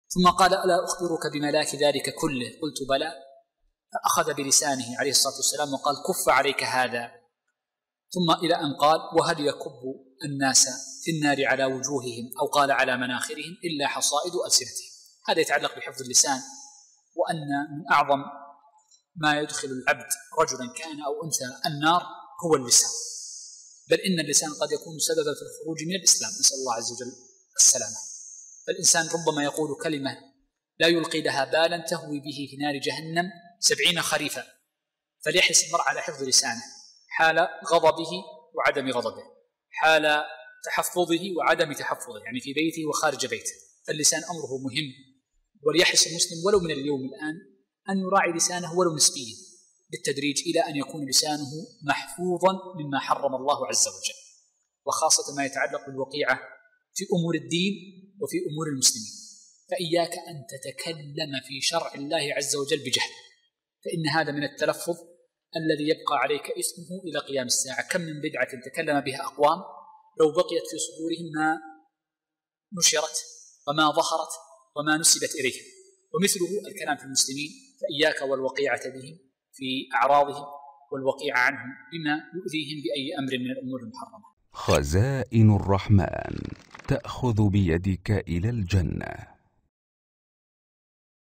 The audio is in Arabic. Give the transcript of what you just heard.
ثم قال: ألا أخبرك بملاك ذلك كله؟ قلت: بلى. فأخذ بلسانه عليه الصلاة والسلام وقال: كف عليك هذا. ثم إلى أن قال: وهل يكب الناس في النار على وجوههم أو قال على مناخرهم إلا حصائد ألسنتهم. هذا يتعلق بحفظ اللسان، وأن من أعظم ما يدخل العبد رجلا كان أو أنثى النار هو اللسان، بل إن اللسان قد يكون سببا في الخروج من الإسلام، نسأل الله عز وجل السلامة. فالإنسان ربما يقول كلمة لا يلقي لها بالا تهوي به في نار جهنم 70 خريفا، فليحرص المرء على حفظ لسانه حال غضبه وعدم غضبه، حال تحفظه وعدم تحفظه، يعني في بيته وخارج بيته. فاللسان أمره مهم، وليحرص المسلم ولو من اليوم الآن أن يراعي لسانه ولو نسبيا بالتدريج إلى أن يكون لسانه محفوظا مما حرم الله عز وجل، وخاصة ما يتعلق بالوقيعة في أمور الدين وفي أمور المسلمين. فإياك أن تتكلم في شرع الله عز وجل بجهل، فإن هذا من التلفظ الذي يبقى عليك إثمه إلى قيام الساعة. كم من بدعة تكلم بها أقوام لو بقيت في صدورهم ما نشرت وما ظهرت وما نسبت إليهم، ومثله الكلام في المسلمين. فإياك والوقيعة بهم في أعراضهم والوقيعة عنهم بما يؤذيهم بأي أمر من الأمور المحرمة. خزائن الرحمن تأخذ بيدك إلى الجنة.